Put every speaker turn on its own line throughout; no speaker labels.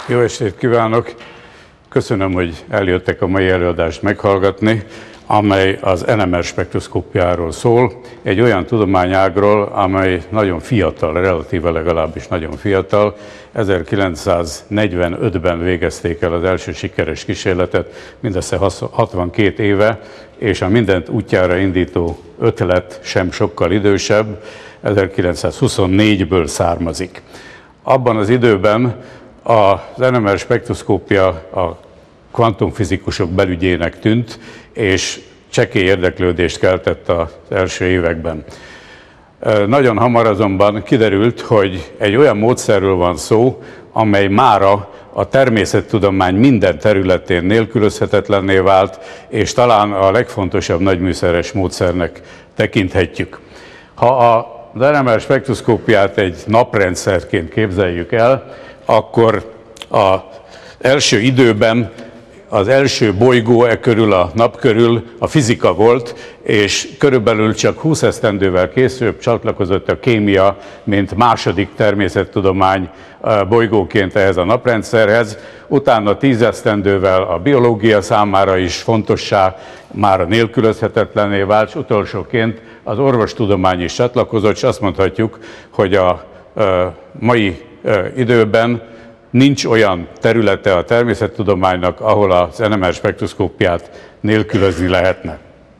Jó estét kívánok! Köszönöm, hogy eljöttek a mai előadást meghallgatni, amely az NMR spektroszkópiáról szól, egy olyan tudományágról, amely nagyon fiatal, relatíve legalábbis nagyon fiatal. 1945-ben végezték el az első sikeres kísérletet, mindössze 62 éve, és a mindent útjára indító ötlet sem sokkal idősebb, 1924-ből származik. Abban az időben az NMR spektroszkópia a kvantumfizikusok belügyének tűnt, és csekély érdeklődést keltett az első években. Nagyon hamar azonban kiderült, hogy egy olyan módszerről van szó, amely mára a természettudomány minden területén nélkülözhetetlenné vált, és talán a legfontosabb nagyműszeres módszernek tekinthetjük. Ha az NMR spektroszkópiát egy naprendszerként képzeljük el, akkor az első időben az első bolygó körül, a nap körül a fizika volt, és körülbelül csak 20 esztendővel később csatlakozott a kémia, mint második természettudomány bolygóként ehhez a naprendszerhez. Utána 10 esztendővel a biológia számára is fontossá, már nélkülözhetetlenné vált, és utolsóként az orvostudomány is csatlakozott, és azt mondhatjuk, hogy a mai időben nincs olyan területe a természettudománynak, ahol az NMR spektroszkópiát nélkülözni lehetne.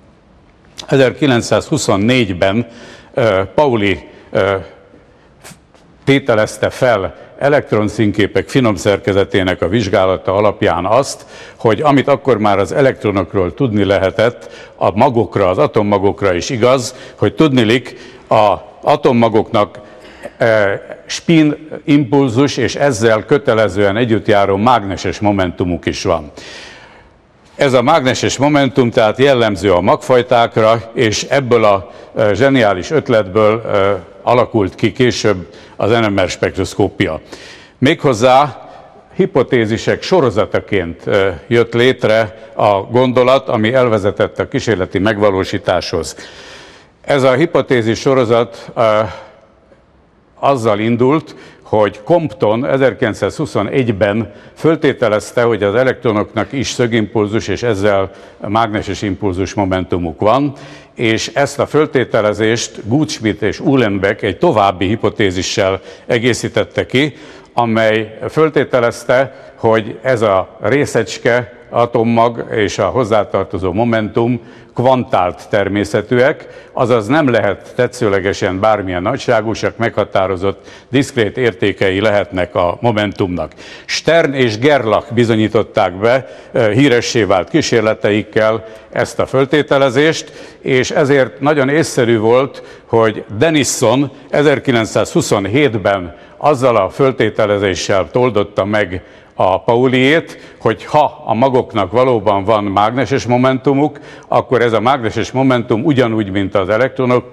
1924-ben Pauli tételezte fel elektronszínképek finom szerkezetének a vizsgálata alapján azt, hogy amit akkor már az elektronokról tudni lehetett, a magokra, az atommagokra is igaz, hogy tudniillik az atommagoknak spin impulzus, és ezzel kötelezően együttjáró mágneses momentumuk is van. Ez a mágneses momentum tehát jellemző a magfajtákra, és ebből a zseniális ötletből alakult ki később az NMR spektroszkópia. Méghozzá hipotézisek sorozataként jött létre a gondolat, ami elvezetett a kísérleti megvalósításhoz. Ez a hipotézis sorozat azzal indult, hogy Compton 1921-ben föltételezte, hogy az elektronoknak is szögimpulzus, és ezzel mágneses impulzus momentumuk van, és ezt a föltételezést Goudsmit és Uhlenbeck egy további hipotézissel egészítette ki, amely föltételezte, hogy ez a részecske, atommag és a hozzátartozó momentum kvantált természetűek, azaz nem lehet tetszőlegesen bármilyen nagyságúsak, meghatározott diszkrét értékei lehetnek a momentumnak. Stern és Gerlach bizonyították be híressé vált kísérleteikkel ezt a föltételezést, és ezért nagyon észszerű volt, hogy Denison 1927-ben azzal a föltételezéssel toldotta meg a Pauliét, hogy ha a magoknak valóban van mágneses momentumuk, akkor ez a mágneses momentum ugyanúgy, mint az elektronok,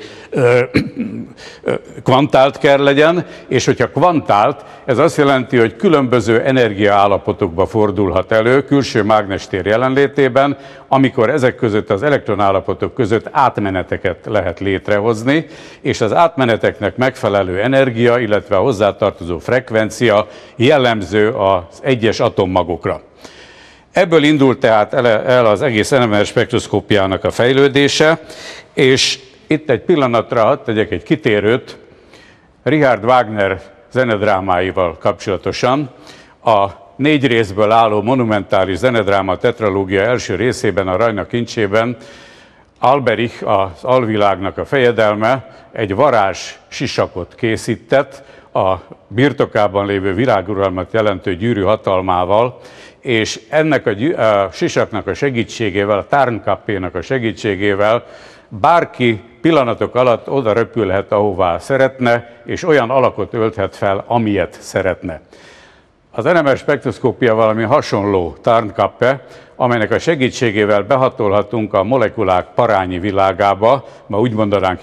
kvantált kell legyen, és hogyha kvantált, ez azt jelenti, hogy különböző energiaállapotokba fordulhat elő, külső mágnestér jelenlétében, amikor ezek között az elektronállapotok között átmeneteket lehet létrehozni, és az átmeneteknek megfelelő energia, illetve a hozzátartozó frekvencia jellemző az egyes atommagokra. Ebből indult tehát el az egész NMR spektroszkópiának a fejlődése, és itt egy pillanatra hadd tegyek egy kitérőt Richard Wagner zenedrámáival kapcsolatosan. A 4 részből álló monumentális zenedráma tetralógia első részében, a Rajna kincsében Alberich, az alvilágnak a fejedelme, egy varázs sisakot készített a birtokában lévő világuralmat jelentő gyűrű hatalmával, és ennek a sisaknak a segítségével, a Tarnkappénak a segítségével bárki pillanatok alatt oda röpülhet, ahová szeretne, és olyan alakot ölthet fel, amilyet szeretne. Az NMR spektroszkópia valami hasonló Tarnkappe, amelynek a segítségével behatolhatunk a molekulák parányi világába, ma úgy mondanánk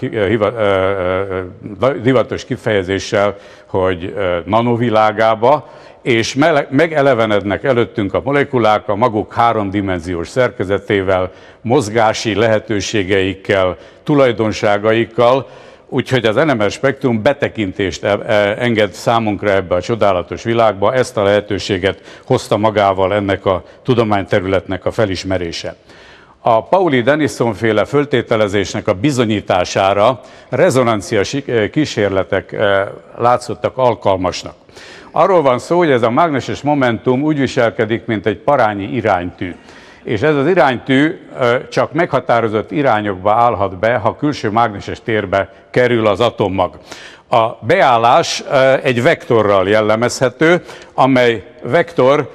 divatos kifejezéssel, hogy nanovilágába, és megelevenednek előttünk a molekulák a maguk háromdimenziós szerkezetével, mozgási lehetőségeikkel, tulajdonságaikkal, Úgyhogy az NMR spektrum betekintést enged számunkra ebbe a csodálatos világba, ezt a lehetőséget hozta magával ennek a tudományterületnek a felismerése. A Pauli-Denison-féle föltételezésnek a bizonyítására rezonancia kísérletek látszottak alkalmasnak. Arról van szó, hogy ez a mágneses momentum úgy viselkedik, mint egy parányi iránytű. És ez az iránytű csak meghatározott irányokba állhat be, ha külső mágneses térbe kerül az atommag. A beállás egy vektorral jellemezhető, amely vektor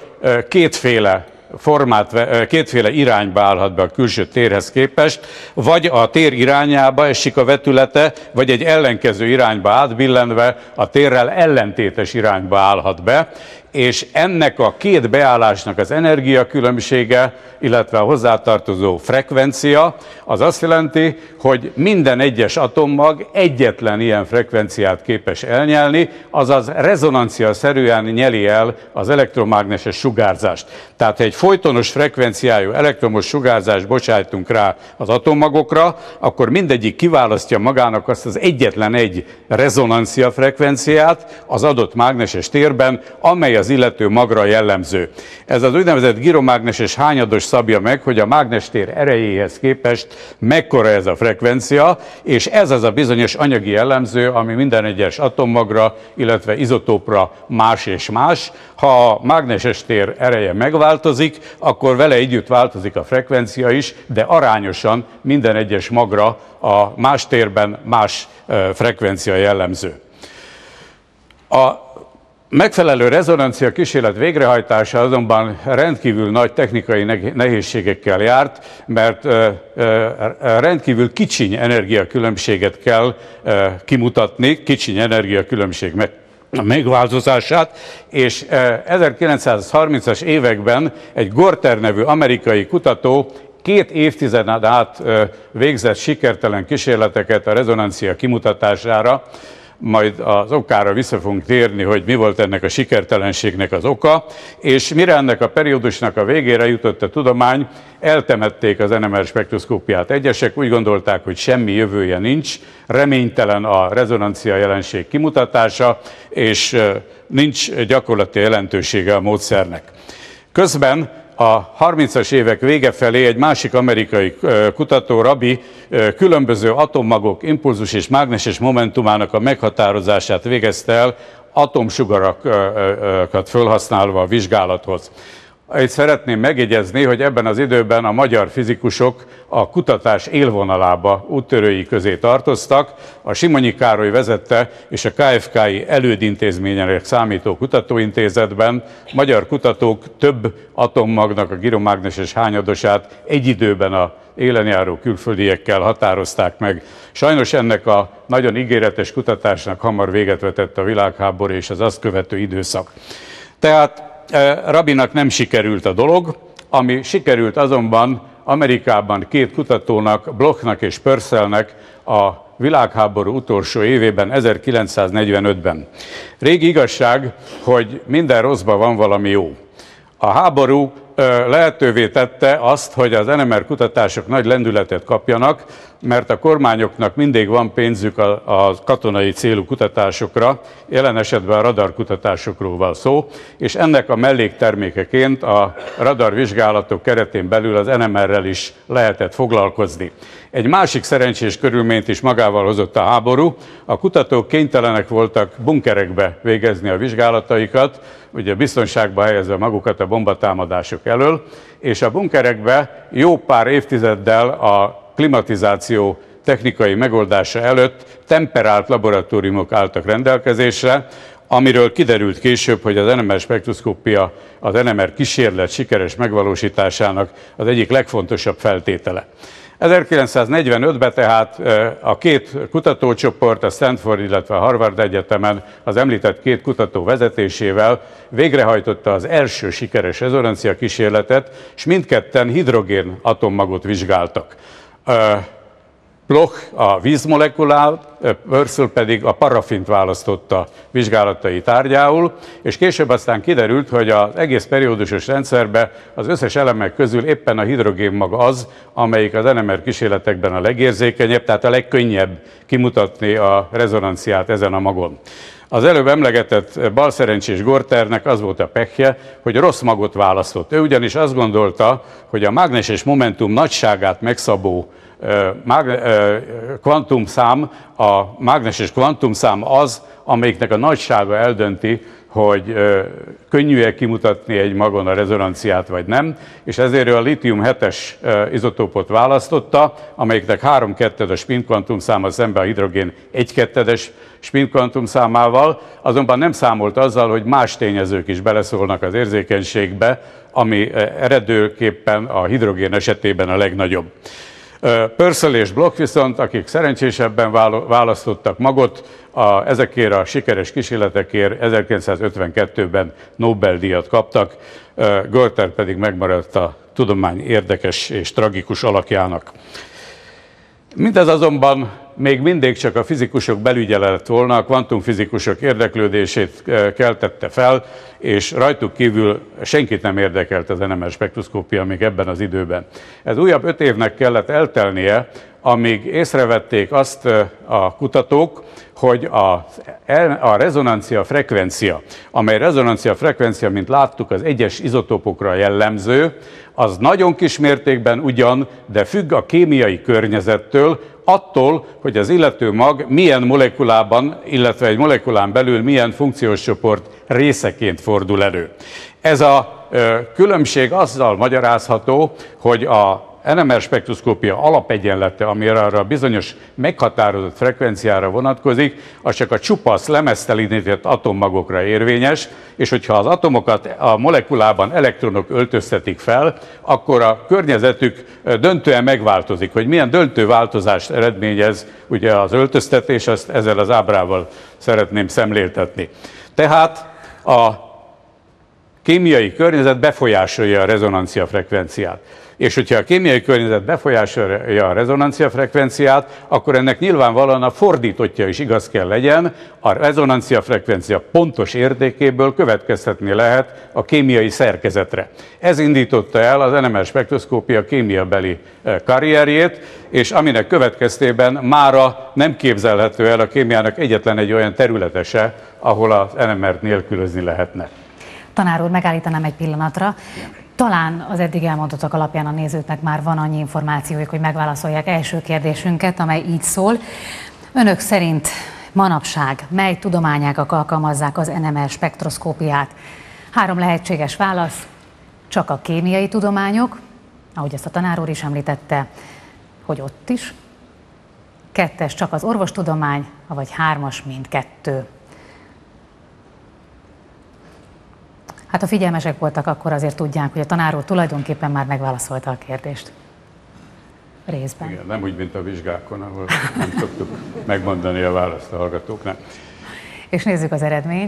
kétféle irányba állhat be a külső térhez képest, vagy a tér irányába esik a vetülete, vagy egy ellenkező irányba átbillenve a térrel ellentétes irányba állhat be, és ennek a két beállásnak az energiakülönbsége, illetve a hozzátartozó frekvencia, az azt jelenti, hogy minden egyes atommag egyetlen ilyen frekvenciát képes elnyelni, azaz rezonanciaszerűen nyeli el az elektromágneses sugárzást. Tehát ha egy folytonos frekvenciájú elektromos sugárzást bocsájtunk rá az atommagokra, akkor mindegyik kiválasztja magának azt az egyetlen egy rezonancia frekvenciát az adott mágneses térben, amely az illető magra jellemző. Ez az úgynevezett giromágneses hányados szabja meg, hogy a mágnestér erejéhez képest mekkora ez a frekvencia, és ez az a bizonyos anyagi jellemző, ami minden egyes atommagra, illetve izotópra más és más. Ha a mágneses tér ereje megváltozik, akkor vele együtt változik a frekvencia is, de arányosan minden egyes magra a más térben más frekvencia jellemző. A megfelelő rezonancia kísérlet végrehajtása azonban rendkívül nagy technikai nehézségekkel járt, mert rendkívül kicsiny energiakülönbséget kell kimutatni, kicsiny energiakülönbség megváltozását, és 1930-as években egy Gorter nevű amerikai kutató 2 évtizeden át végzett sikertelen kísérleteket a rezonancia kimutatására, majd az okára vissza fogunk térni, hogy mi volt ennek a sikertelenségnek az oka, és mire ennek a periódusnak a végére jutott a tudomány, eltemették az NMR spektroszkópiát. Egyesek úgy gondolták, hogy semmi jövője nincs, reménytelen a rezonancia jelenség kimutatása, és nincs gyakorlati jelentősége a módszernek. Közben a 30-as évek vége felé egy másik amerikai kutató, Rabi, különböző atommagok impulzus és mágneses momentumának a meghatározását végezte el atomsugarakat felhasználva a vizsgálathoz. Itt szeretném megjegyezni, hogy ebben az időben a magyar fizikusok a kutatás élvonalába úttörői közé tartoztak. A Simonyi Károly vezette és a KFK-i elődintézményének számító kutatóintézetben magyar kutatók több atommagnak a giromágneses hányadosát egy időben a élenjáró külföldiekkel határozták meg. Sajnos ennek a nagyon ígéretes kutatásnak hamar véget vetett a világháború és az azt követő időszak. Tehát Rabinak nem sikerült a dolog, ami sikerült azonban Amerikában 2 kutatónak, Blochnak és Purcellnek a világháború utolsó évében, 1945-ben. Régi igazság, hogy minden rosszban van valami jó. A háború lehetővé tette azt, hogy az NMR kutatások nagy lendületet kapjanak, mert a kormányoknak mindig van pénzük a katonai célú kutatásokra, jelen esetben a radarkutatásokról van szó, és ennek a melléktermékeként a radarvizsgálatok keretén belül az NMR-rel is lehetett foglalkozni. Egy másik szerencsés körülményt is magával hozott a háború. A kutatók kénytelenek voltak bunkerekbe végezni a vizsgálataikat, ugye biztonságba helyezve magukat a bombatámadások elől, és a bunkerekbe jó pár évtizeddel a klimatizáció technikai megoldása előtt temperált laboratóriumok álltak rendelkezésre, amiről kiderült később, hogy az NMR spektroszkópia az NMR kísérlet sikeres megvalósításának az egyik legfontosabb feltétele. 1945-ben tehát a 2 kutatócsoport, a Stanford, illetve a Harvard Egyetemen az említett 2 kutató vezetésével végrehajtotta az első sikeres rezonancia kísérletet, és mindketten hidrogén atommagot vizsgáltak. Bloch a vízmolekulát, Purcell pedig a parafint választotta vizsgálatai tárgyául, és később aztán kiderült, hogy az egész periódusos rendszerben az összes elemek közül éppen a hidrogénmag az, amelyik az NMR kísérletekben a legérzékenyebb, tehát a legkönnyebb kimutatni a rezonanciát ezen a magon. Az előbb emlegetett balszerencsés Gorternek az volt a pekje, hogy rossz magot választott. Ő ugyanis azt gondolta, hogy a mágneses momentum nagyságát megszabó kvantumszám, a mágneses kvantumszám az, amelyiknek a nagysága eldönti, hogy könnyű-e kimutatni egy magon a rezonanciát, vagy nem, és ezért ő a litium 7-es izotópot választotta, amelyiknek 3/2 spin-kvantumszáma szemben a hidrogén 1/2 spin-kvantumszámával, azonban nem számolt azzal, hogy más tényezők is beleszólnak az érzékenységbe, ami eredőképpen a hidrogén esetében a legnagyobb. Purcell és Bloch viszont, akik szerencsésebben választottak magot, ezekért a sikeres kísérletekért 1952-ben Nobel-díjat kaptak, Gorter pedig megmaradt a tudomány érdekes és tragikus alakjának. Mindez azonban még mindig csak a fizikusok belügye lett volna, a kvantumfizikusok érdeklődését keltette fel, és rajtuk kívül senkit nem érdekelt az NMR spektroszkópia még ebben az időben. Ez újabb 5 évnek kellett eltelnie, amíg észrevették azt a kutatók, hogy a rezonancia frekvencia, amely rezonancia frekvencia, mint láttuk, az egyes izotópokra jellemző, az nagyon kis mértékben ugyan, de függ a kémiai környezettől, attól, hogy az illető mag milyen molekulában, illetve egy molekulán belül milyen funkciós csoport részeként fordul elő. Ez a különbség azzal magyarázható, hogy a NMR spektroszkópia alapegyenlete, ami arra a bizonyos meghatározott frekvenciára vonatkozik, az csak a csupasz lemeztelenített atommagokra érvényes, és hogyha az atomokat a molekulában elektronok öltöztetik fel, akkor a környezetük döntően megváltozik. Hogy milyen döntő változást eredményez ugye az öltöztetés, azt ezzel az ábrával szeretném szemléltetni. Tehát a kémiai környezet befolyásolja a rezonancia frekvenciát. És hogyha a kémiai környezet befolyásolja a rezonancia frekvenciát, akkor ennek nyilvánvalóan a fordítottja is igaz kell legyen, a rezonancia frekvencia pontos értékéből következtetni lehet a kémiai szerkezetre. Ez indította el az NMR spektroszkópia kémiabeli karrierjét, és aminek következtében mára nem képzelhető el a kémiának egyetlen egy olyan területe se, ahol az NMR-t nélkülözni lehetne.
Tanár úr, megállítanám egy pillanatra. Talán az eddig elmondottak alapján a nézőknek már van annyi információjuk, hogy megválaszolják első kérdésünket, amely így szól. Önök szerint manapság mely tudományágak alkalmazzák az NMR spektroszkópiát? 3 lehetséges válasz: csak a kémiai tudományok, ahogy ezt a tanár úr is említette, hogy ott is. 2, csak az orvostudomány, vagy 3, mindkettő. Hát ha figyelmesek voltak, akkor azért tudják, hogy a tanár úr tulajdonképpen már megválaszolta a kérdést. Részben.
Igen, nem úgy, mint a vizsgákon, ahol nem szoktuk megmondani a választ a hallgatóknak.
És nézzük az eredményt.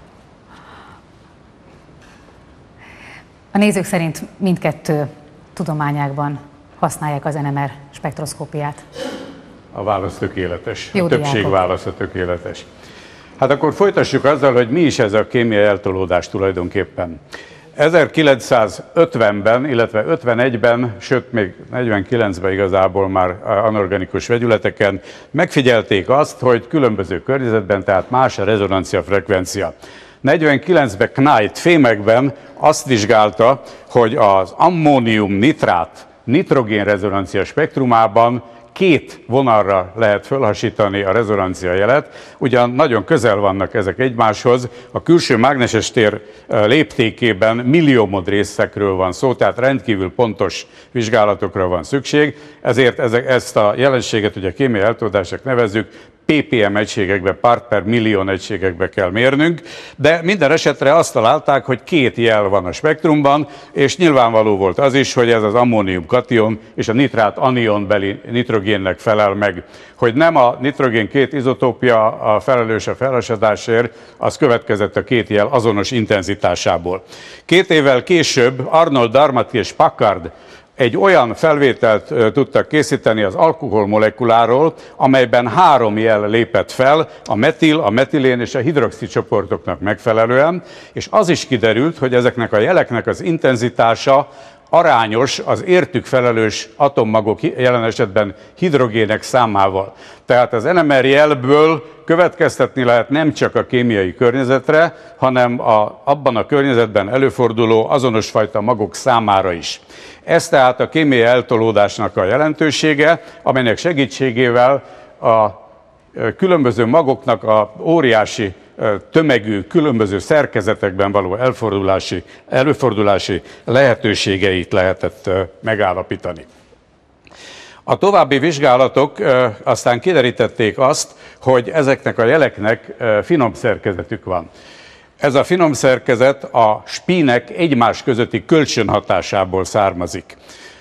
A nézők szerint mindkettő tudományágban használják az NMR spektroszkópiát.
A válasz tökéletes.
Jó
a többség
diákok.
válasza tökéletes. Hát akkor folytassuk azzal, hogy mi is ez a kémiai eltolódás tulajdonképpen. 1950-ben, illetve 51-ben, sőt még 49-ben igazából már anorganikus vegyületeken megfigyelték azt, hogy különböző környezetben, tehát más a rezonancia frekvencia. 49-ben Knight fémekben azt vizsgálta, hogy az ammónium nitrát nitrogén rezonancia spektrumában 2 vonalra lehet fölhasítani a rezonancia jelet, ugyan nagyon közel vannak ezek egymáshoz, a külső mágneses tér léptékében milliómod részekről van szó, tehát rendkívül pontos vizsgálatokra van szükség, ezért ezt a jelenséget ugye kémiai eltolódásnak nevezzük, ppm egységekbe, part per millió egységekbe kell mérnünk, de minden esetre azt találták, hogy 2 jel van a spektrumban, és nyilvánvaló volt az is, hogy ez az ammónium kation és a nitrát anionbeli nitrogénnek felel meg. Hogy nem a nitrogén 2 izotópja a felelős a felhasadásért, az következett a 2 jel azonos intenzitásából. 2 évvel később Arnold, Darmati és Packard egy olyan felvételt tudtak készíteni az alkohol molekuláról, amelyben 3 jel lépett fel, a metil, a metilén és a hidroxid csoportoknak megfelelően, és az is kiderült, hogy ezeknek a jeleknek az intenzitása arányos az értük felelős atommagok, jelen esetben hidrogének számával. Tehát az NMR jelből következtetni lehet nem csak a kémiai környezetre, hanem abban a környezetben előforduló azonos fajta magok számára is. Ez tehát a kémiai eltolódásnak a jelentősége, amelynek segítségével a különböző magoknak a óriási tömegű, különböző szerkezetekben való előfordulási lehetőségeit lehetett megállapítani. A további vizsgálatok aztán kiderítették azt, hogy ezeknek a jeleknek finom szerkezetük van. Ez a finom szerkezet a spínek egymás közötti kölcsönhatásából származik.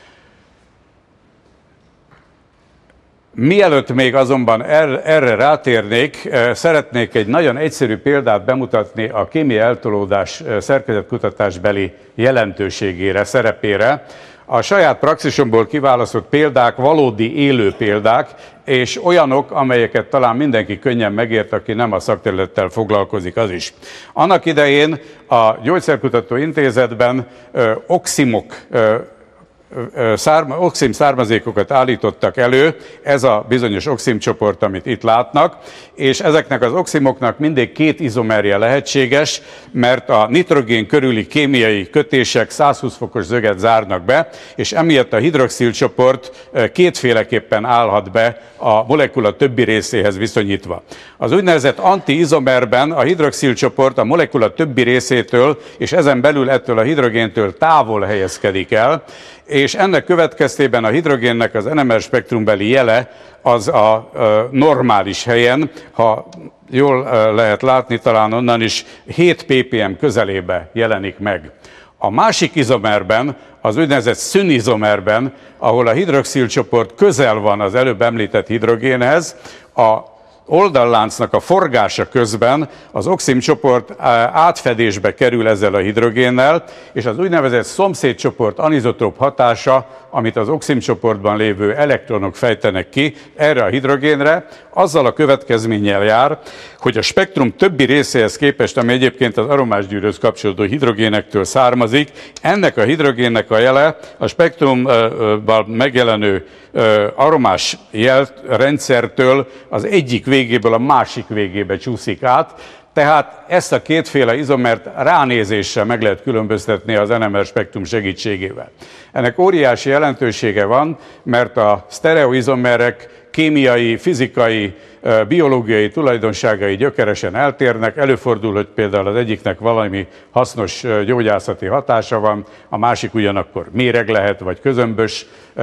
Mielőtt még azonban erre rátérnék, szeretnék egy nagyon egyszerű példát bemutatni a kémiai eltolódás szerkezetkutatásbeli jelentőségére, szerepére. A saját praxisomból kiválasztott példák valódi élő példák, és olyanok, amelyeket talán mindenki könnyen megért, aki nem a szakterülettel foglalkozik, az is. Annak idején a Gyógyszerkutató Intézetben oxim származékokat állítottak elő, ez a bizonyos oximcsoport, amit itt látnak, és ezeknek az oximoknak mindig 2 izomerje lehetséges, mert a nitrogén körüli kémiai kötések 120 fokos zöget zárnak be, és emiatt a hidroxilcsoport 2-féleképpen állhat be a molekula többi részéhez viszonyítva. Az úgynevezett antiizomerben a hidroxilcsoport a molekula többi részétől, és ezen belül ettől a hidrogéntől távol helyezkedik el, és ennek következtében a hidrogénnek az NMR spektrumbeli jele az a normális helyen, ha jól lehet látni, talán onnan is 7 ppm közelébe jelenik meg. A másik izomerben, az úgynevezett szünizomerben, ahol a hidroxilcsoport közel van az előbb említett hidrogénhez, a oldalláncnak a forgása közben az oximcsoport átfedésbe kerül ezzel a hidrogénnel, és az úgynevezett szomszédcsoport anizotóp hatása, amit az oximcsoportban lévő elektronok fejtenek ki erre a hidrogénre, azzal a következménnyel jár, hogy a spektrum többi részéhez képest, ami egyébként az aromásgyűrűhöz kapcsolódó hidrogénektől származik, ennek a hidrogénnek a jele a spektrumban megjelenő aromás jelrendszertől az egyik végéből a másik végébe csúszik át, tehát ezt a 2 izomert ránézéssel meg lehet különböztetni az NMR spektrum segítségével. Ennek óriási jelentősége van, mert a sztereoizomerek kémiai, fizikai, biológiai tulajdonságai gyökeresen eltérnek. Előfordul, hogy például az egyiknek valami hasznos gyógyászati hatása van, a másik ugyanakkor méreg lehet, vagy közömbös,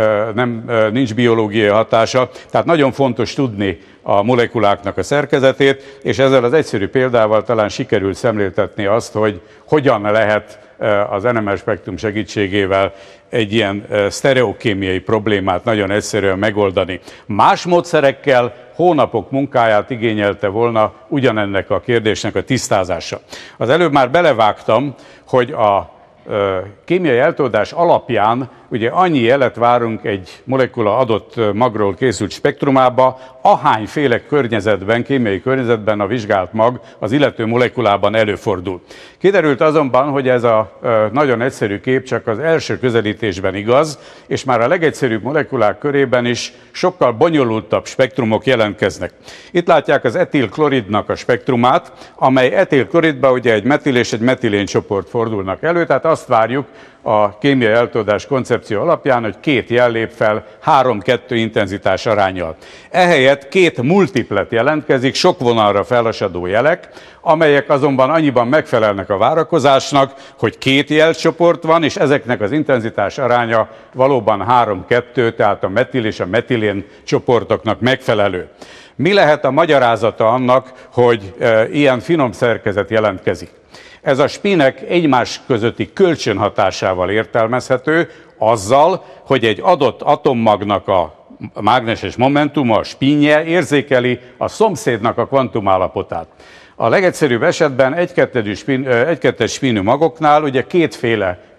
nincs biológiai hatása. Tehát nagyon fontos tudni a molekuláknak a szerkezetét, és ezzel az egyszerű példával talán sikerült szemléltetni azt, hogy hogyan lehet az NMR spektrum segítségével egy ilyen sztereokémiai problémát nagyon egyszerűen megoldani. Más módszerekkel hónapok munkáját igényelte volna ugyanennek a kérdésnek a tisztázása. Az előbb már belevágtam, hogy a kémiai eltolódás alapján ugye annyi jelet várunk egy molekula adott magról készült spektrumába, ahányféle környezetben, kémiai környezetben a vizsgált mag az illető molekulában előfordul. Kiderült azonban, hogy ez a nagyon egyszerű kép csak az első közelítésben igaz, és már a legegyszerűbb molekulák körében is sokkal bonyolultabb spektrumok jelentkeznek. Itt látják az etilkloridnak a spektrumát, amely etilkloridban ugye egy metil és egy metilén csoport fordulnak elő, tehát azt várjuk a kémiai eltolódás koncepció alapján, hogy 2 jel lép fel 3-2 intenzitás aránnyal. Ehelyett 2 multiplet jelentkezik, sok vonalra felhasadó jelek, amelyek azonban annyiban megfelelnek a várakozásnak, hogy 2 jelcsoport van, és ezeknek az intenzitás aránya valóban 3-2, tehát a metil és a metilén csoportoknak megfelelő. Mi lehet a magyarázata annak, hogy ilyen finom szerkezet jelentkezik? Ez a spínek egymás közötti kölcsönhatásával értelmezhető, azzal, hogy egy adott atommagnak a mágneses momentuma, a spínje érzékeli a szomszédnak a kvantumállapotát. A legegyszerűbb esetben 1-2-es spínű magoknál ugye 2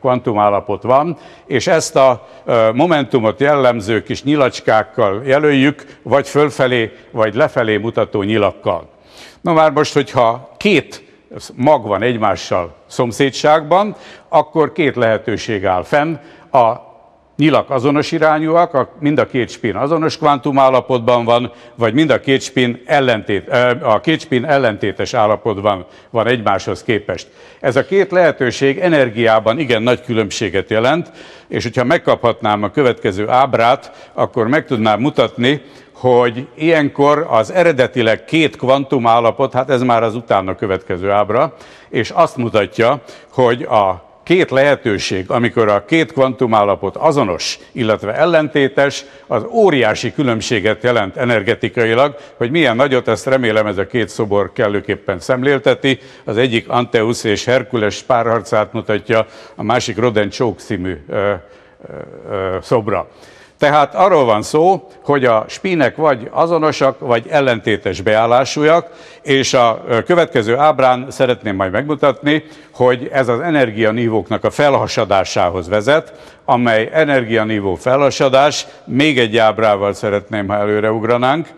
kvantumállapot van, és ezt a momentumot jellemző kis nyilacskákkal jelöljük, vagy fölfelé, vagy lefelé mutató nyilakkal. Na már most, hogyha két mag van egymással szomszédságban, akkor két lehetőség áll fenn. A nyilak azonos irányúak, mind a két spin azonos kvantumállapotban van, vagy mind a két spin ellentétes állapotban van egymáshoz képest. Ez a két lehetőség energiában igen nagy különbséget jelent, és hogyha megkaphatnám a következő ábrát, akkor meg tudnám mutatni, hogy ilyenkor az eredetileg két kvantumállapot, hát ez már az utána következő ábra, és azt mutatja, hogy a két lehetőség, amikor a két kvantumállapot azonos, illetve ellentétes, az óriási különbséget jelent energetikailag, hogy milyen nagyot, ezt remélem ez a két szobor kellőképpen szemlélteti. Az egyik Anteusz és Herkules párharcát mutatja, a másik Roden-Choke című szobra. Tehát arról van szó, hogy a spinek vagy azonosak, vagy ellentétes beállásúak, és a következő ábrán szeretném majd megmutatni, hogy ez az energianívóknak a felhasadásához vezet, amely energianívó felhasadás, még egy ábrával szeretném, ha előreugranánk.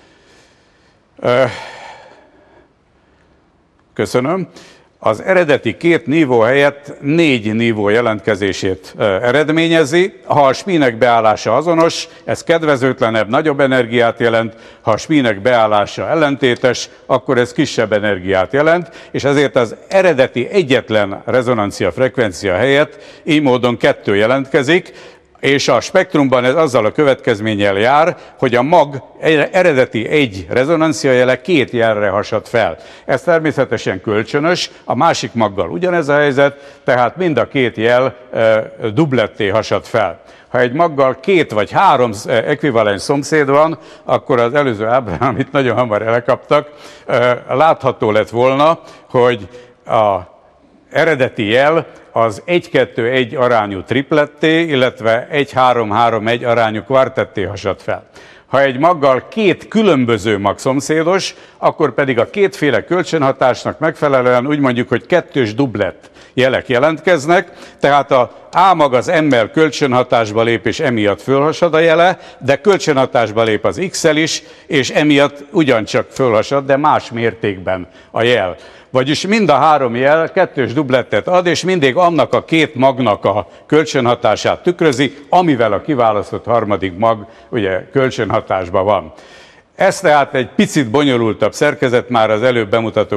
Köszönöm. Az eredeti két nívó helyett 4 nívó jelentkezését eredményezi. Ha a spinek beállása azonos, ez kedvezőtlenebb, nagyobb energiát jelent, ha a spinek beállása ellentétes, akkor ez kisebb energiát jelent, és ezért az eredeti egyetlen rezonancia frekvencia helyett így módon 2 jelentkezik, és a spektrumban ez azzal a következménnyel jár, hogy a mag eredeti egy rezonanciajele 2 jelre hasad fel. Ez természetesen kölcsönös, a másik maggal ugyanez a helyzet, tehát mind a 2 jel dubletté hasad fel. Ha egy maggal 2 vagy 3 ekvivalens szomszéd van, akkor az előző ábrán, amit nagyon hamar elkaptak, látható lett volna, hogy a eredeti jel az 1-2-1 arányú tripletté, illetve 1-3-3-1 arányú kvartetté hasad fel. Ha egy maggal 2 különböző mag szomszédos, akkor pedig a kétféle kölcsönhatásnak megfelelően úgy mondjuk, hogy 2-s dublett jelek jelentkeznek, tehát a A mag az M-mel kölcsönhatásba lép, és emiatt fölhasad a jele, de kölcsönhatásba lép az X-el is, és emiatt ugyancsak fölhasad, de más mértékben a jel. Vagyis mind a 3 jel 2-s dublettet ad, és mindig annak a 2 magnak a kölcsönhatását tükrözi, amivel a kiválasztott harmadik mag ugye kölcsönhatásban van. Ez tehát egy picit bonyolultabb szerkezet már az előbb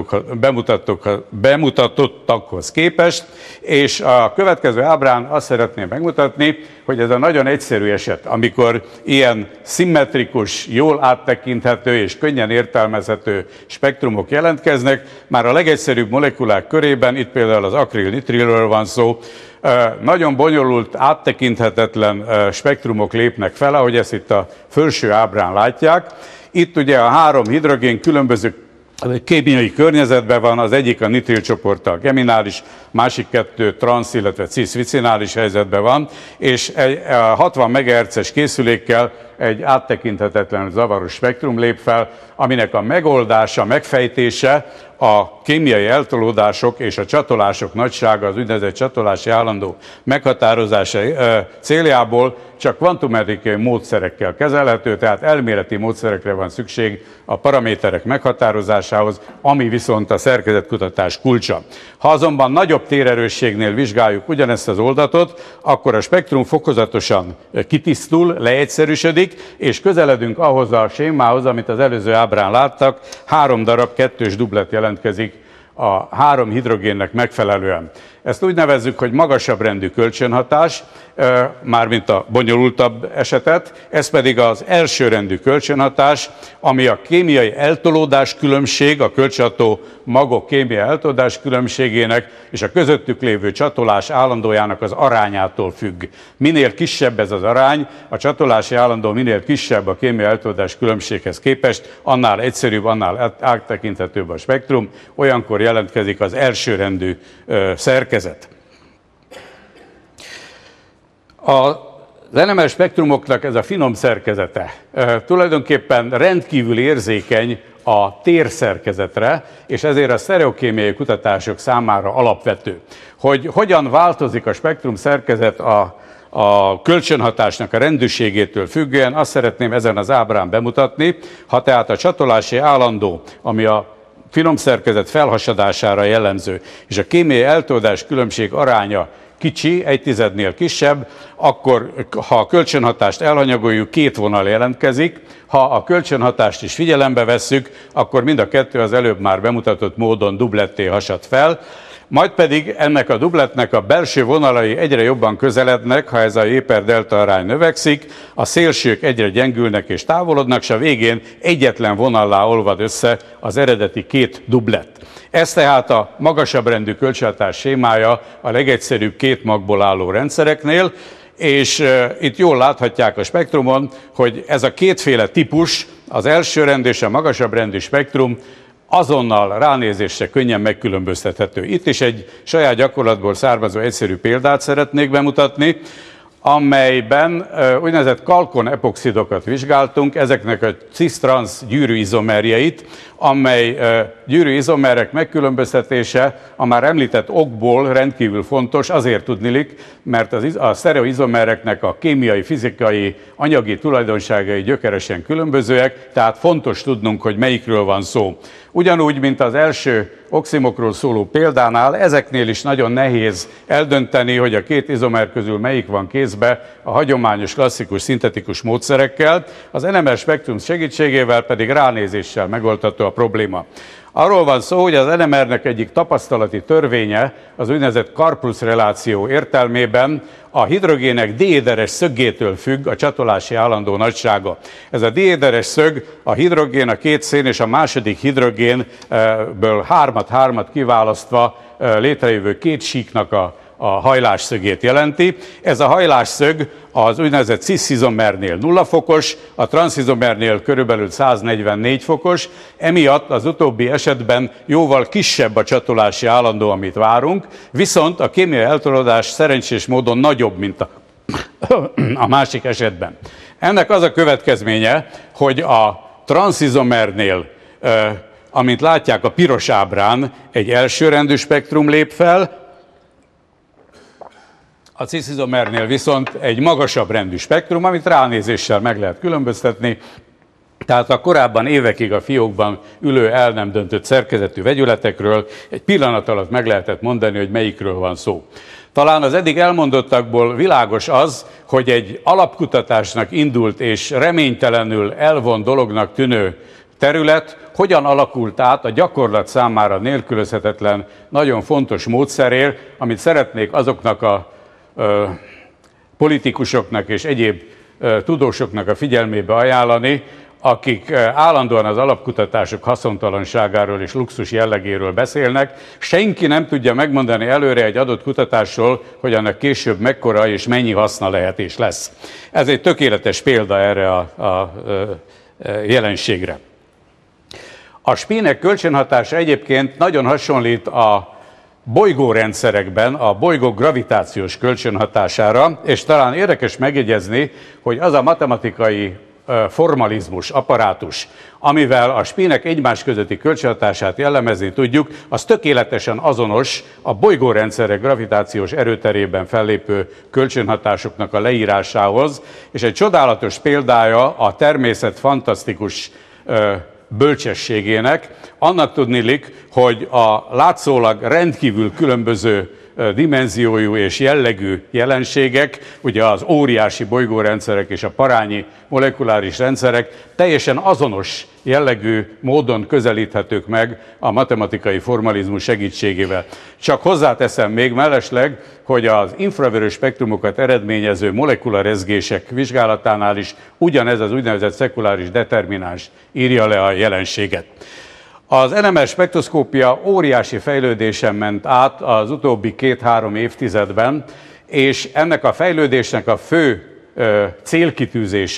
bemutatottakhoz képest, és a következő ábrán azt szeretném megmutatni, hogy ez a nagyon egyszerű eset, amikor ilyen szimmetrikus, jól áttekinthető és könnyen értelmezhető spektrumok jelentkeznek, már a legegyszerűbb molekulák körében, itt például az akril-nitrilről van szó, nagyon bonyolult, áttekinthetetlen spektrumok lépnek fel, ahogy ezt itt a felső ábrán látják. Itt ugye a 3 hidrogén különböző kémiai környezetben van, az egyik a nitril csoporttal geminális, másik 2 transz, illetve cis-vicinális helyzetben van, és egy 60 MHz-es készülékkel egy áttekinthetetlen zavaros spektrum lép fel, aminek a megoldása, megfejtése a kémiai eltolódások és a csatolások nagysága, az úgynevezett csatolási állandó meghatározása céljából csak kvantummechanikai módszerekkel kezelhető, tehát elméleti módszerekre van szükség a paraméterek meghatározásához, ami viszont a szerkezetkutatás kulcsa. Ha azonban nagyobb térerősségnél vizsgáljuk ugyanezt az oldatot, akkor a spektrum fokozatosan kitisztul, leegyszerűsödik, és közeledünk ahhoz a sémához, amit az előző ábrán láttak, 3 darab 2-s dublet jelentkezik a 3 hidrogénnek megfelelően. Ezt úgy nevezzük, hogy magasabb rendű kölcsönhatás, mármint a bonyolultabb esetet, ez pedig az első rendű kölcsönhatás, ami a kémiai eltolódás különbség, a kölcsönható magok kémiai eltolódás különbségének és a közöttük lévő csatolás állandójának az arányától függ. Minél kisebb ez az arány, a csatolási állandó minél kisebb a kémiai eltolódás különbséghez képest, annál egyszerűbb, annál áttekinthetőbb a spektrum, olyankor jelentkezik az első rendű szerkezet. Az NMR spektrumoknak ez a finom szerkezete tulajdonképpen rendkívül érzékeny a térszerkezetre, és ezért a sztereokémiai kutatások számára alapvető. Hogy hogyan változik a spektrum szerkezet a kölcsönhatásnak a rendűségétől függően, azt szeretném ezen az ábrán bemutatni. Ha tehát a csatolási állandó, ami a finom szerkezet felhasadására jellemző, és a kémiai eltolódás különbség aránya kicsi, 1/10-nél kisebb, akkor ha a kölcsönhatást elhanyagoljuk, két vonal jelentkezik. Ha a kölcsönhatást is figyelembe vesszük, akkor mind a kettő az előbb már bemutatott módon dubletté hasad fel. Majd pedig ennek a dubletnek a belső vonalai egyre jobban közelednek, ha ez a J/delta arány növekszik, a szélsők egyre gyengülnek és távolodnak, és a végén egyetlen vonallá olvad össze az eredeti két dublet. Ez tehát a magasabb rendű kölcsönhatás sémája a legegyszerűbb két magból álló rendszereknél, és itt jól láthatják a spektrumon, hogy ez a kétféle típus, az első rend és a magasabb rendű spektrum azonnal ránézésre könnyen megkülönböztethető. Itt is egy saját gyakorlatból származó egyszerű példát szeretnék bemutatni, amelyben úgynevezett kalkon-epoxidokat vizsgáltunk, ezeknek a cis-trans gyűrűizomerjeit, amely gyűrűizomerek megkülönböztetése a már említett okból rendkívül fontos, azért tudniillik, mert a sztereoizomereknek a kémiai, fizikai, anyagi tulajdonságai gyökeresen különbözőek, tehát fontos tudnunk, hogy melyikről van szó. Ugyanúgy, mint az első oximokról szóló példánál, ezeknél is nagyon nehéz eldönteni, hogy a két izomer közül melyik van kézbe a hagyományos, klasszikus, szintetikus módszerekkel, az NMR spektrum segítségével pedig ránézéssel megoldható a probléma. Arról van szó, hogy az NMR-nek egyik tapasztalati törvénye az úgynevezett Karplus reláció értelmében a hidrogének diéderes szögétől függ a csatolási állandó nagysága. Ez a diéderes szög a hidrogén, a két szén és a második hidrogénből hármat kiválasztva létrejövő két síknak a hajlásszögét jelenti. Ez a hajlásszög az úgynevezett cis-izomernél 0 fokos, a transz-izomernél körülbelül 144 fokos, emiatt az utóbbi esetben jóval kisebb a csatolási állandó, amit várunk, viszont a kémiai eltolódás szerencsés módon nagyobb, mint a másik esetben. Ennek az a következménye, hogy a transz-izomernél, amint látják a piros ábrán, egy elsőrendű spektrum lép fel, a cis-izomernél viszont egy magasabb rendű spektrum, amit ránézéssel meg lehet különböztetni, tehát a korábban évekig a fiókban ülő el nem döntött szerkezetű vegyületekről egy pillanat alatt meg lehetett mondani, hogy melyikről van szó. Talán az eddig elmondottakból világos az, hogy egy alapkutatásnak indult és reménytelenül elvont dolognak tűnő terület hogyan alakult át a gyakorlat számára nélkülözhetetlen, nagyon fontos módszerért, amit szeretnék azoknak a politikusoknak és egyéb tudósoknak a figyelmébe ajánlani, akik állandóan az alapkutatások haszontalanságáról és luxus jellegéről beszélnek. Senki nem tudja megmondani előre egy adott kutatásról, hogy annak később mekkora és mennyi haszna lehet és lesz. Ez egy tökéletes példa erre a jelenségre. A spínek kölcsönhatása egyébként nagyon hasonlít a bolygórendszerekben a bolygók gravitációs kölcsönhatására, és talán érdekes megjegyezni, hogy az a matematikai formalizmus, apparátus, amivel a spínek egymás közötti kölcsönhatását jellemezni tudjuk, az tökéletesen azonos a bolygórendszerek gravitációs erőterében fellépő kölcsönhatásoknak a leírásához, és egy csodálatos példája a természet fantasztikus bölcsességének. Annak tudniillik, hogy a látszólag rendkívül különböző dimenziójú és jellegű jelenségek, ugye az óriási bolygórendszerek és a parányi molekuláris rendszerek teljesen azonos jellegű módon közelíthetők meg a matematikai formalizmus segítségével. Csak hozzáteszem még mellesleg, hogy az infravörös spektrumokat eredményező molekulárezgések vizsgálatánál is ugyanez az úgynevezett szekuláris determináns írja le a jelenséget. Az NMR spektroszkópia óriási fejlődésen ment át az utóbbi 2-3 évtizedben, és ennek a fejlődésnek a fő célkitűzése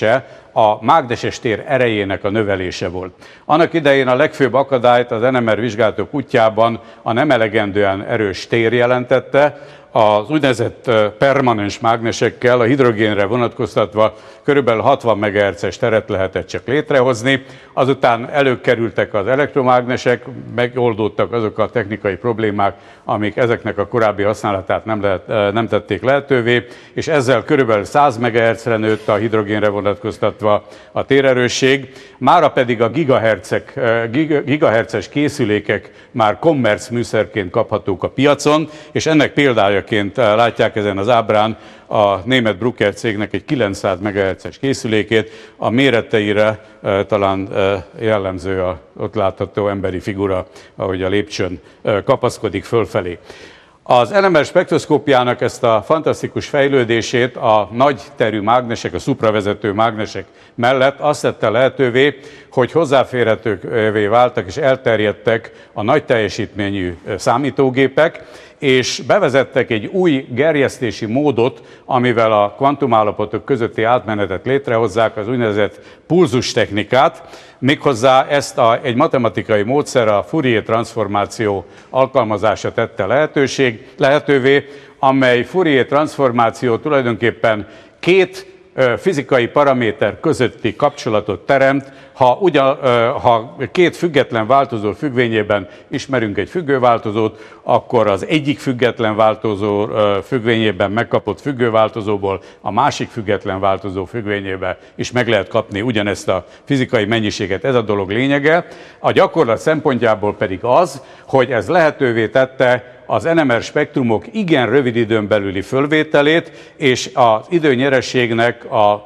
a mágneses tér erejének a növelése volt. Annak idején a legfőbb akadályt az NMR vizsgálatok útjában a nem elegendően erős tér jelentette. Az úgynevezett permanens mágnesekkel a hidrogénre vonatkoztatva körülbelül 60 MHz-es teret lehetett csak létrehozni, azután előkerültek az elektromágnesek, megoldódtak azok a technikai problémák, amik ezeknek a korábbi használatát nem tették lehetővé, és ezzel körülbelül 100 MHz-re nőtt a hidrogénre vonatkoztatva a térerősség, mára pedig a gigahertzes készülékek már kommerc műszerként kaphatók a piacon, és ennek példájaként látják ezen az ábrán a német Brucker cégnek egy 900 MHz-es készülékét, a méreteire talán jellemző a ott látható emberi figura, ahogy a lépcsőn kapaszkodik fölfelé. Az NMR spektroszkópiának ezt a fantasztikus fejlődését a nagy terű mágnesek, a szupravezető mágnesek mellett azt tette lehetővé, hogy hozzáférhetővé váltak és elterjedtek a nagy teljesítményű számítógépek, és bevezettek egy új gerjesztési módot, amivel a kvantumállapotok közötti átmenetet létrehozzák, az úgynevezett pulzus technikát, méghozzá ezt egy matematikai módszer, a Fourier transformáció alkalmazása tette lehetővé, amely Fourier transformáció tulajdonképpen két fizikai paraméter közötti kapcsolatot teremt, ha két független változó függvényében ismerünk egy függőváltozót, akkor az egyik független változó függvényében megkapott függőváltozóból a másik független változó függvényébe is meg lehet kapni ugyanezt a fizikai mennyiséget. Ez a dolog lényege. A gyakorlat szempontjából pedig az, hogy ez lehetővé tette az NMR spektrumok igen rövid időn belüli fölvételét, és az időnyerességnek a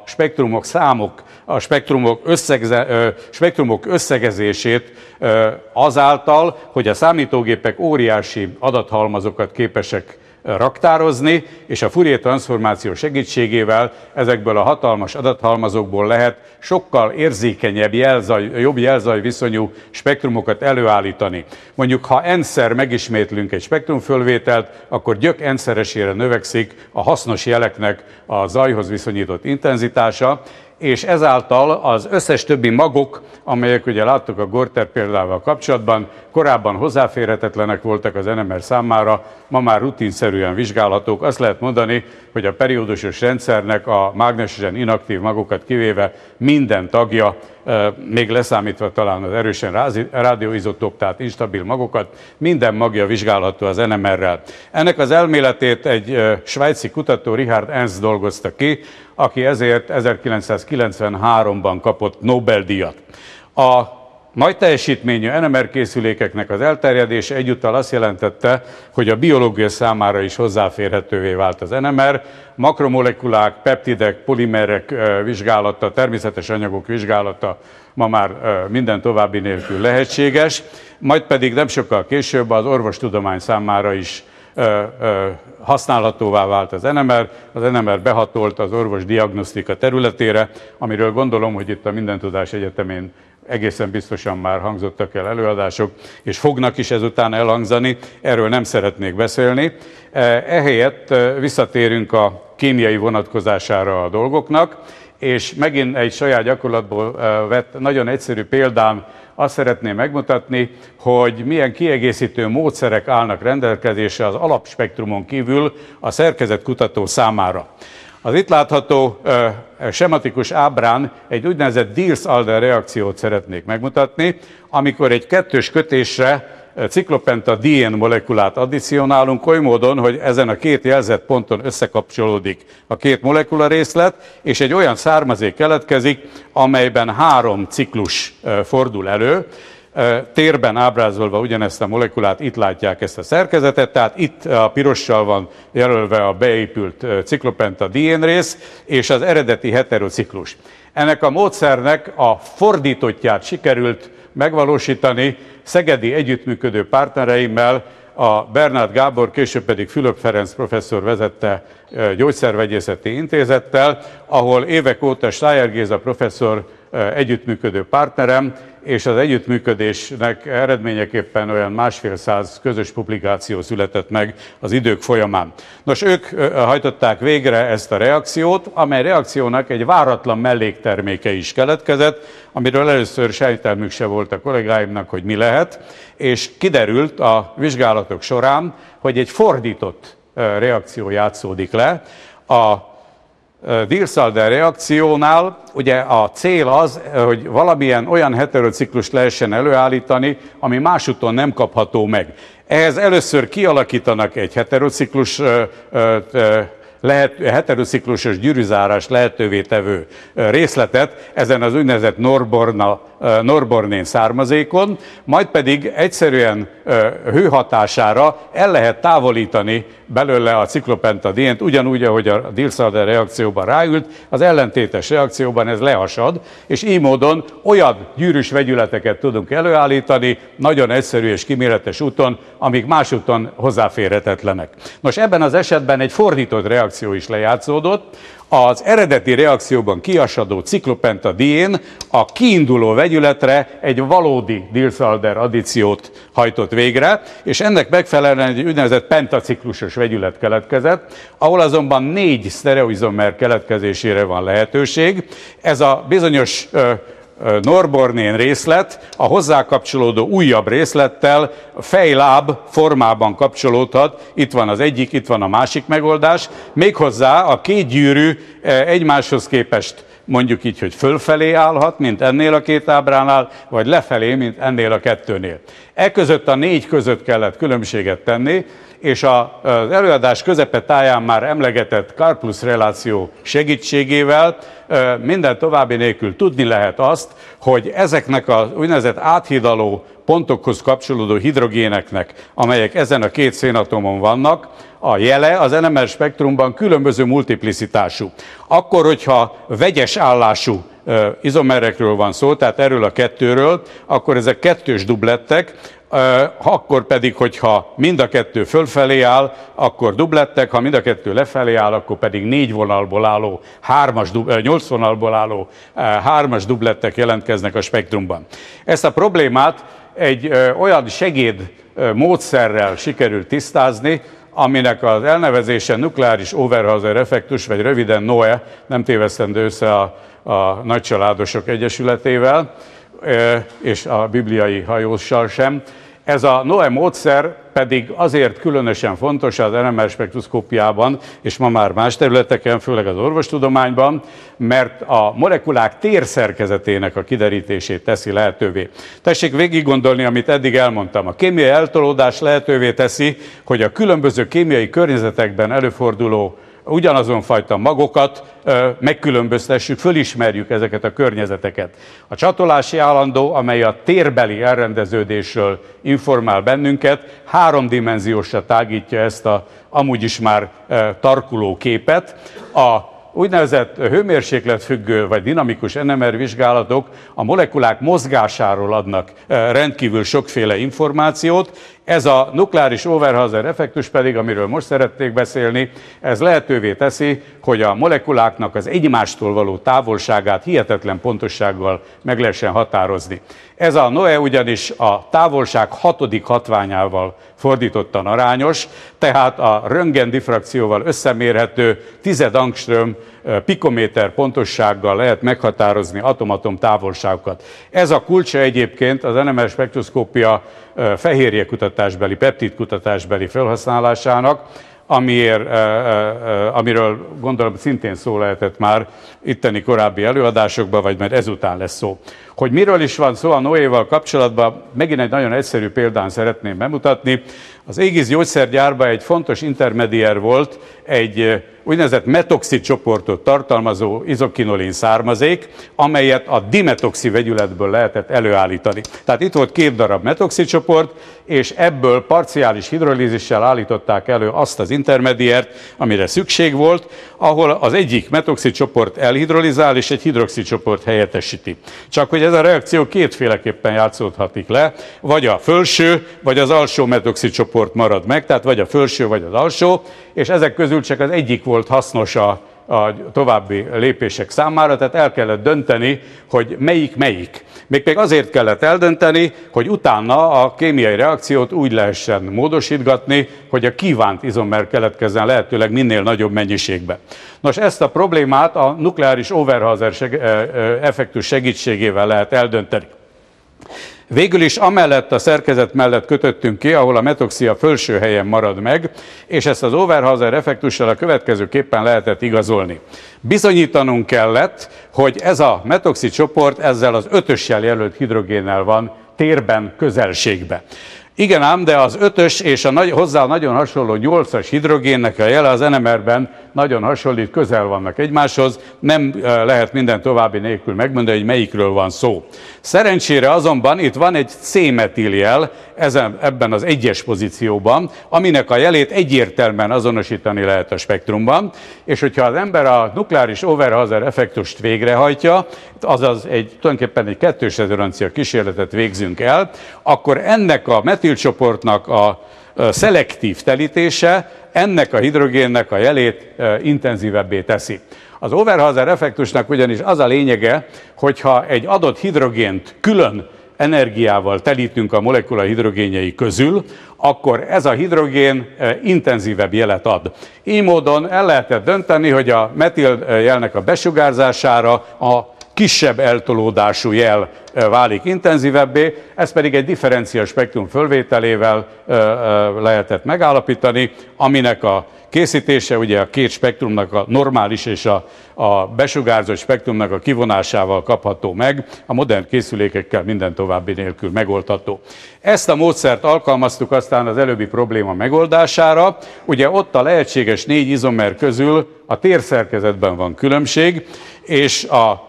spektrumok összegezését azáltal, hogy a számítógépek óriási adathalmazokat képesek raktározni, és a Fourier transformáció segítségével ezekből a hatalmas adathalmazokból lehet sokkal érzékenyebb, jobb jelzajviszonyú spektrumokat előállítani. Mondjuk, ha n-szer megismétlünk egy spektrumfölvételt, akkor gyök n-szeresére növekszik a hasznos jeleknek a zajhoz viszonyított intenzitása, és ezáltal az összes többi magok, amelyek ugye láttuk a Gorter példával kapcsolatban, korábban hozzáférhetetlenek voltak az NMR számára, ma már rutinszerűen vizsgálhatók. Azt lehet mondani, hogy a periódusos rendszernek a mágnesesen inaktív magokat kivéve minden tagja, még leszámítva talán az erősen rádióizotóp, tehát instabil magokat, minden magja vizsgálható az NMR-rel. Ennek az elméletét egy svájci kutató, Richard Ernst dolgozta ki, aki ezért 1993-ban kapott Nobel-díjat. A nagy teljesítményű NMR készülékeknek az elterjedése egyúttal azt jelentette, hogy a biológia számára is hozzáférhetővé vált az NMR. Makromolekulák, peptidek, polimerek vizsgálata, természetes anyagok vizsgálata ma már minden további nélkül lehetséges, majd pedig nem sokkal később az orvostudomány számára is használhatóvá vált az NMR. Az NMR behatolt az orvosdiagnosztika területére, amiről gondolom, hogy itt a Mindentudás Egyetemén egészen biztosan már hangzottak el előadások, és fognak is ezután elhangzani, erről nem szeretnék beszélni. Ehelyett visszatérünk a kémiai vonatkozására a dolgoknak, és megint egy saját gyakorlatból vett nagyon egyszerű példán azt szeretném megmutatni, hogy milyen kiegészítő módszerek állnak rendelkezésre az alapspektrumon kívül a szerkezetkutató számára. Az itt látható sematikus ábrán egy úgynevezett Diels-Alder reakciót szeretnék megmutatni, amikor egy kettős kötésre ciklopentadién molekulát addicionálunk oly módon, hogy ezen a két jelzett ponton összekapcsolódik a két molekula részlet, és egy olyan származék keletkezik, amelyben 3 ciklus fordul elő. Térben ábrázolva ugyanezt a molekulát, itt látják ezt a szerkezetet, tehát itt a pirossal van jelölve a beépült ciklopentadién rész, és az eredeti heterociklus. Ennek a módszernek a fordítottját sikerült megvalósítani szegedi együttműködő partnereimmel, a Bernát Gábor, később pedig Fülöp Ferenc professzor vezette gyógyszervegyészeti intézettel, ahol évek óta Steyer Géza professzor együttműködő partnerem, és az együttműködésnek eredményeképpen olyan 150 közös publikáció született meg az idők folyamán. Nos, ők hajtották végre ezt a reakciót, amely reakciónak egy váratlan mellékterméke is keletkezett, amiről először sejtelmük se volt a kollégáimnak, hogy mi lehet, és kiderült a vizsgálatok során, hogy egy fordított reakció játszódik le. A Diels-Alder reakciónál ugye a cél az, hogy valamilyen olyan heterociklust lehessen előállítani, ami másúton nem kapható meg. Ehhez először kialakítanak egy heterociklusos gyűrűzárás lehetővé tevő részletet ezen az úgynevezett Norbornén származékon, majd pedig egyszerűen hőhatására el lehet távolítani belőle a ciklopentadient, ugyanúgy, ahogy a Diels-Alder reakcióban ráült, az ellentétes reakcióban ez lehasad, és így módon olyan gyűrűs vegyületeket tudunk előállítani, nagyon egyszerű és kíméletes úton, amik más úton hozzáférhetetlenek. Nos, ebben az esetben egy fordított reakció is lejátszódott. Az eredeti reakcióban kihasadó ciklopentadién a kiinduló vegyületre egy valódi Diels-Alder addíciót hajtott végre, és ennek megfelelően egy úgynevezett pentaciklusos vegyület keletkezett, ahol azonban 4 sztereoizomer keletkezésére van lehetőség. Ez a bizonyos Norbornén részlet a hozzá kapcsolódó újabb részlettel fejláb formában kapcsolódhat. Itt van az egyik, itt van a másik megoldás. Méghozzá a két gyűrű egymáshoz képest mondjuk így, hogy fölfelé állhat, mint ennél a két ábránál, vagy lefelé, mint ennél a kettőnél. Között a 4 között kellett különbséget tenni, és az előadás közepetáján már emlegetett Karplus reláció segítségével minden további nélkül tudni lehet azt, hogy ezeknek az úgynevezett áthidaló pontokhoz kapcsolódó hidrogéneknek, amelyek ezen a két szénatomon vannak, a jele az NMR spektrumban különböző multiplicitású. Akkor, hogyha vegyes állású izomerekről van szó, tehát erről a kettőről, akkor ezek kettős dublettek, akkor pedig, hogyha mind a kettő fölfelé áll, akkor dublettek, ha mind a kettő lefelé áll, akkor pedig 8 vonalból álló hármas dublettek jelentkeznek a spektrumban. Ezt a problémát egy olyan segéd módszerrel sikerült tisztázni, aminek az elnevezése nukleáris Overhauser effektus, vagy röviden NOE, nem tévesztendő össze a Nagycsaládosok Egyesületével, és a bibliai hajóssal sem. Ez a NOE módszer pedig azért különösen fontos az NMR spektroszkópiában, és ma már más területeken, főleg az orvostudományban, mert a molekulák térszerkezetének a kiderítését teszi lehetővé. Tessék végig gondolni, amit eddig elmondtam. A kémiai eltolódás lehetővé teszi, hogy a különböző kémiai környezetekben előforduló ugyanazon fajta magokat megkülönböztessük, fölismerjük ezeket a környezeteket. A csatolási állandó, amely a térbeli elrendeződésről informál bennünket, 3-dimenziósra tágítja ezt a amúgy is már tarkuló képet. A úgynevezett hőmérsékletfüggő vagy dinamikus NMR vizsgálatok a molekulák mozgásáról adnak rendkívül sokféle információt. Ez a nukleáris Overhauser effektus pedig, amiről most szeretnék beszélni, ez lehetővé teszi, hogy a molekuláknak az egymástól való távolságát hihetetlen pontossággal meg lehessen határozni. Ez a NOE ugyanis a távolság 6. hatványával fordítottan arányos, tehát a röntgen diffrakcióval összemérhető 10 angström pikométer pontossággal lehet meghatározni atom-atom távolságokat. Ez a kulcsa egyébként az NMR spektroszkópia fehérjekutatásbeli, peptidkutatásbeli felhasználásának, amiről gondolom szintén szó lehetett már itteni korábbi előadásokban, vagy majd ezután lesz szó. Hogy miről is van szó a NOE-val kapcsolatban, megint egy nagyon egyszerű példán szeretném bemutatni. Az Aegis gyógyszergyárban egy fontos intermediár volt, egy úgynevezett metoxi csoportot tartalmazó izokinolin származék, amelyet a dimetoxi vegyületből lehetett előállítani. Tehát itt volt 2 darab metoxi csoport, és ebből parciális hidrolízissel állították elő azt az intermediárt, amire szükség volt, ahol az egyik metoxi csoport elhidrolizál, és egy hidroxi csoport helyettesíti. Csak hogy ez a reakció kétféleképpen játszódhatik le, vagy a felső, vagy az alsó metoxi csoport marad meg, tehát vagy a felső, vagy az alsó, és ezek közül csak az egyik volt hasznos a a további lépések számára, tehát el kellett dönteni, hogy melyik. Még azért kellett eldönteni, hogy utána a kémiai reakciót úgy lehessen módosítgatni, hogy a kívánt izomer keletkezzen lehetőleg minél nagyobb mennyiségben. Nos, ezt a problémát a nukleáris Overhauser effektus segítségével lehet eldönteni. Végül is amellett a szerkezet mellett kötöttünk ki, ahol a metoxi a felső helyen marad meg, és ezt az Overhauser effektussal a következőképpen lehetett igazolni. Bizonyítanunk kellett, hogy ez a metoxi csoport ezzel az 5-össel jelölt hidrogénnel van térben, közelségben. Igen ám, de az 5-ös és a hozzá nagyon hasonló 8-as hidrogénnek a jele az NMR-ben nagyon hasonlít, közel vannak egymáshoz, nem lehet minden további nélkül megmondani, hogy melyikről van szó. Szerencsére azonban itt van egy C-metil jel ebben az 1-es pozícióban, aminek a jelét egyértelműen azonosítani lehet a spektrumban, és hogyha az ember a nukleáris Overhauser effektust végrehajtja, azaz tulajdonképpen egy kettős rezonancia kísérletet végzünk el, akkor ennek a metilcsoportnak a szelektív telítése ennek a hidrogénnek a jelét intenzívebbé teszi. Az Overhauser effektusnak ugyanis az a lényege, hogyha egy adott hidrogént külön energiával telítünk a molekula hidrogénjei közül, akkor ez a hidrogén intenzívebb jelet ad. Így módon el lehetett dönteni, hogy a metil jelnek a besugárzására a kisebb eltolódású jel válik intenzívebbé, ezt pedig egy differencia spektrum fölvételével lehetett megállapítani, aminek a készítése ugye a két spektrumnak a normális és a besugárzott spektrumnak a kivonásával kapható meg, a modern készülékekkel minden további nélkül megoldható. Ezt a módszert alkalmaztuk aztán az előbbi probléma megoldására, ugye ott a lehetséges 4 izomer közül a térszerkezetben van különbség, és a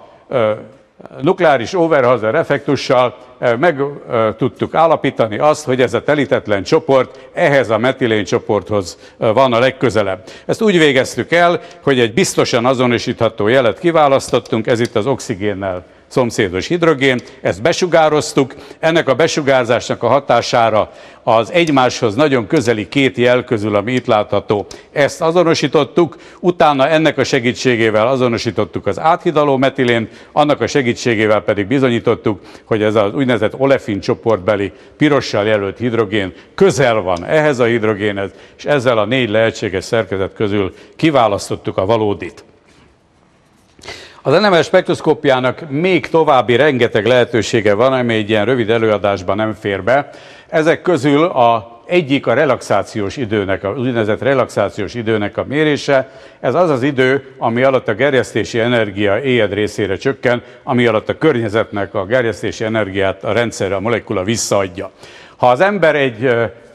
nukleáris Overhauser effektussal meg tudtuk állapítani azt, hogy ez a telítetlen csoport ehhez a metilén csoporthoz van a legközelebb. Ezt úgy végeztük el, hogy egy biztosan azonosítható jelet kiválasztottunk, ez itt az oxigénnel szomszédos hidrogén, ezt besugároztuk, ennek a besugárzásnak a hatására az egymáshoz nagyon közeli 2 jel közül, ami itt látható, ezt azonosítottuk, utána ennek a segítségével azonosítottuk az áthidaló metilént, annak a segítségével pedig bizonyítottuk, hogy ez az úgynevezett olefin csoportbeli pirossal jelölt hidrogén közel van ehhez a hidrogénhez, és ezzel a 4 lehetséges szerkezet közül kiválasztottuk a valódit. Az NMR spektroszkópiának még további rengeteg lehetősége van, ami egy ilyen rövid előadásban nem fér be. Ezek közül egyik a relaxációs időnek, az úgynevezett relaxációs időnek a mérése. Ez az az idő, ami alatt a gerjesztési energia éjed részére csökken, ami alatt a környezetnek a gerjesztési energiát a rendszerre, a molekula visszaadja. Ha az ember egy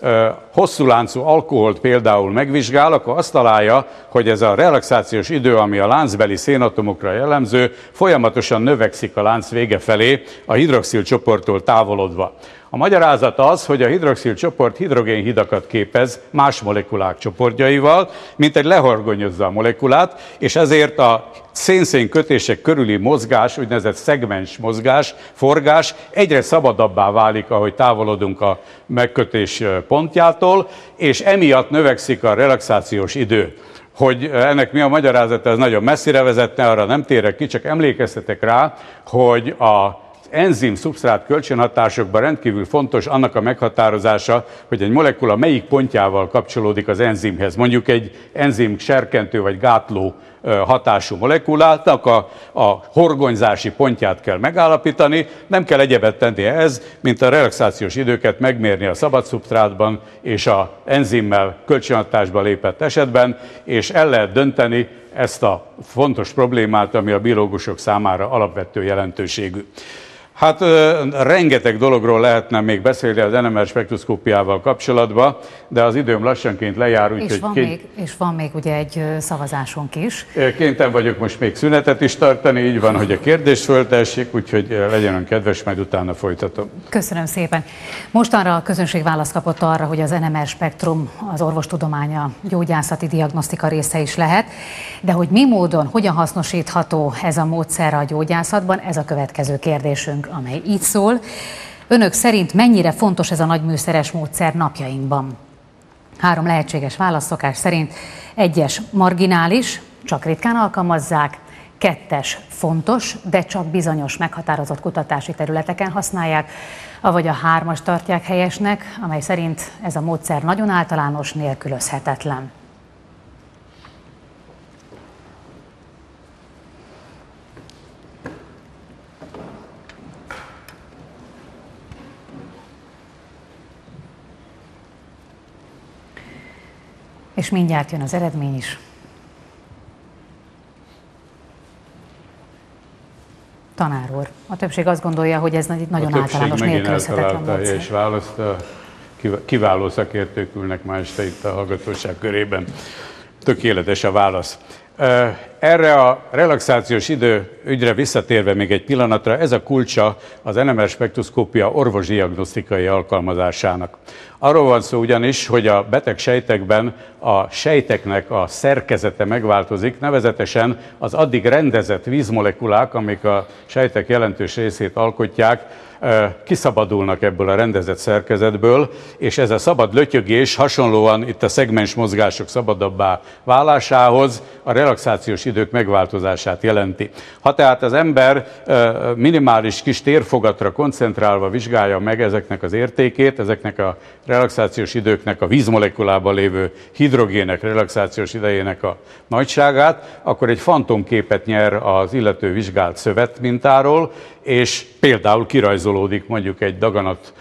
hosszú láncú alkoholt például megvizsgál, akkor azt találja, hogy ez a relaxációs idő, ami a láncbeli szénatomokra jellemző, folyamatosan növekszik a lánc vége felé, a hidroxil csoporttól távolodva. A magyarázat az, hogy a hidroxil csoport hidrogénhidakat képez más molekulák csoportjaival, mint egy lehorgonyozza a molekulát, és ezért a szén-szén kötések körüli mozgás, úgynevezett szegmens mozgás, forgás egyre szabadabbá válik, ahogy távolodunk a megkötés pontjától, és emiatt növekszik a relaxációs idő. Hogy ennek mi a magyarázata, ez nagyon messzire vezetne, arra nem térek ki, csak emlékeztetek rá, hogy a enzim-szubsztrát kölcsönhatásokban rendkívül fontos annak a meghatározása, hogy egy molekula melyik pontjával kapcsolódik az enzimhez. Mondjuk egy enzim serkentő vagy gátló hatású molekulának a horgonyzási pontját kell megállapítani, nem kell egyebet tenni ehhez, mint a relaxációs időket megmérni a szabad szubsztrátban és az enzimmel kölcsönhatásba lépett esetben, és el lehet dönteni ezt a fontos problémát, ami a biológusok számára alapvető jelentőségű. Hát rengeteg dologról lehetne még beszélni az NMR spektroszkópiával kapcsolatban, de az időm lassanként lejár, úgyhogy...
És van még ugye egy szavazásunk is.
Kénytelen vagyok most még szünetet is tartani, így van, hogy a kérdést föltessék, úgyhogy legyen ön kedves, majd utána folytatom.
Köszönöm szépen. Mostanra a közönség választ kapott arra, hogy az NMR spektrum az orvostudománya gyógyászati diagnosztika része is lehet, de hogy mi módon, hogyan hasznosítható ez a módszer a gyógyászatban, ez a következő kérdésünk, amely így szól. Önök szerint mennyire fontos ez a nagyműszeres módszer napjainkban? 3 lehetséges válasz szokás szerint. 1-es marginális, csak ritkán alkalmazzák, 2. fontos, de csak bizonyos meghatározott kutatási területeken használják, avagy a 3. tartják helyesnek, amely szerint ez a módszer nagyon általános, nélkülözhetetlen. És mindjárt jön az eredmény is. Tanár úr, a többség azt gondolja, hogy ez nagyon általános, nélkülözhetetlen módszer.
És választ, kiváló szakértők ülnek ma este itt a hallgatóság körében. Tökéletes a válasz. Erre a relaxációs ügyre visszatérve még egy pillanatra, ez a kulcsa az NMR spektroszkópia orvosdiagnosztikai alkalmazásának. Arról van szó ugyanis, hogy a beteg sejtekben a sejteknek a szerkezete megváltozik, nevezetesen az addig rendezett vízmolekulák, amik a sejtek jelentős részét alkotják, kiszabadulnak ebből a rendezett szerkezetből, és ez a szabad lötyögés hasonlóan itt a szegmens mozgások szabadabbá válásához a relaxációs idők megváltozását jelenti. Ha tehát az ember minimális kis térfogatra koncentrálva vizsgálja meg ezeknek az értékét, ezeknek a relaxációs időknek a vízmolekulában lévő hidrogének relaxációs idejének a nagyságát, akkor egy fantomképet nyer az illető vizsgált szövetmintáról, és például kirajzolódik mondjuk egy daganat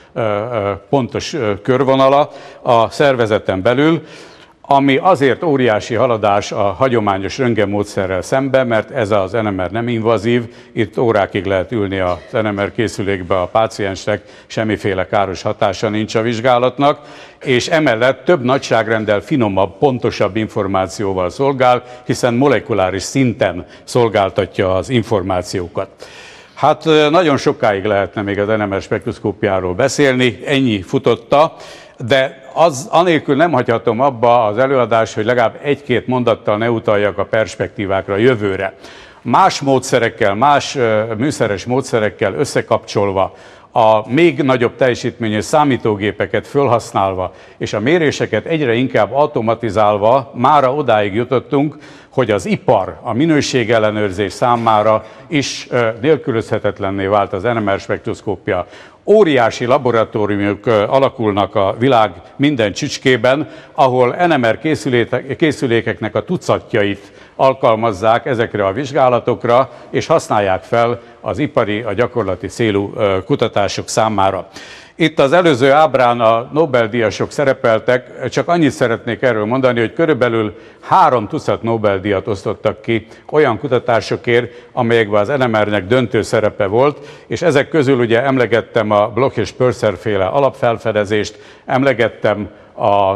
pontos körvonala a szervezeten belül, ami azért óriási haladás a hagyományos röntgenmódszerrel szemben, mert ez az NMR nem invazív, itt órákig lehet ülni az NMR készülékbe a páciensnek, semmiféle káros hatása nincs a vizsgálatnak, és emellett több nagyságrenddel finomabb, pontosabb információval szolgál, hiszen molekuláris szinten szolgáltatja az információkat. Hát nagyon sokáig lehetne még az NMR spektroszkópiáról beszélni, ennyi futotta, de anélkül nem hagyhatom abba az előadást, hogy legalább 1-2 mondattal ne utaljak a perspektívákra, a jövőre. Más módszerekkel, más műszeres módszerekkel összekapcsolva, a még nagyobb teljesítményű számítógépeket felhasználva, és a méréseket egyre inkább automatizálva mára odáig jutottunk, hogy az ipar, a minőségellenőrzés számára is nélkülözhetetlenné vált az NMR spektroszkópia. Óriási laboratóriumok alakulnak a világ minden csücskében, ahol NMR készülékeknek a tucatjait alkalmazzák ezekre a vizsgálatokra, és használják fel az ipari, a gyakorlati célú kutatások számára. Itt az előző ábrán a Nobel-díjasok szerepeltek, csak annyit szeretnék erről mondani, hogy körülbelül 3 tucat Nobel-díjat osztottak ki olyan kutatásokért, amelyekben az NMR-nek döntő szerepe volt, és ezek közül ugye emlegettem a Bloch és Purser féle alapfelfedezést, emlegettem a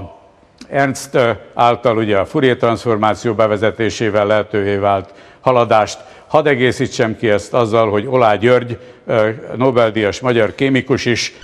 Ernst által ugye a Fourier-transzformáció bevezetésével lehetővé vált haladást. Hadd egészítsem ki ezt azzal, hogy Oláh György, Nobel-díjas magyar kémikus is